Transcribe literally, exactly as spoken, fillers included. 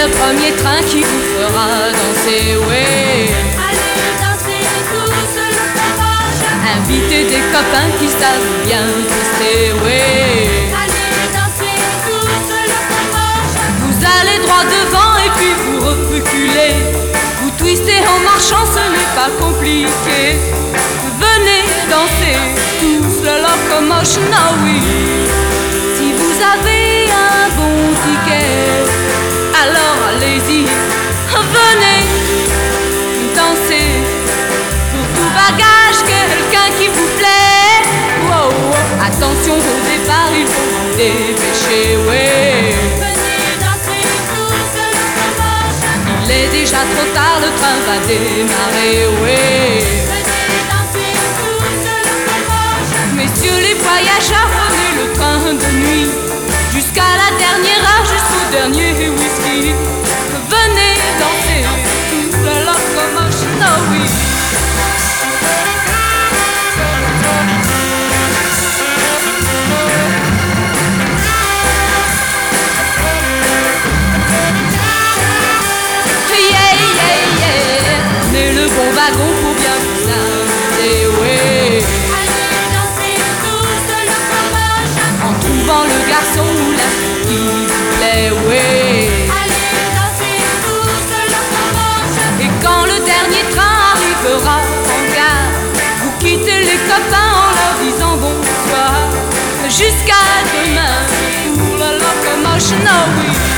le premier train qui vous fera danser, ouais. Allez danser tous le fromage. Invitez des copains qui savent bien twister, ouais. Allez danser tous le fromage. Vous allez droit devant et puis vous reculez. Vous twistez en marchant, ce n'est pas compliqué. Venez danser tous le locomotion, ah oui. Si vous avez un bon ticket, alors allez-y, venez danser. Pour tout bagage, quelqu'un qui vous plaît. Wow, wow. Attention au départ, il faut vous dépêcher, ouais. Venez danser tous le fromage. Il est déjà trop tard, le train va démarrer, ouais. Venez danser tous le fromage. Messieurs les voyageurs, prenez le train de nuit jusqu'à la dernière heure, jusqu'au dernier whisky. Venez danser tout le locomotion, oh oui. Yeah, yeah, yeah. Prenez le bon wagon pour bien vous amuser, ouais. Allez danser tous le fromage. En trouvant le garçon ou la fille qui vous plaît, ouais. Allez danser tous le fromage. Et quand le dernier train arrivera en gare, vous quittez les copains en leur disant bonsoir. Jusqu'à demain pour la locomotion, oh oui.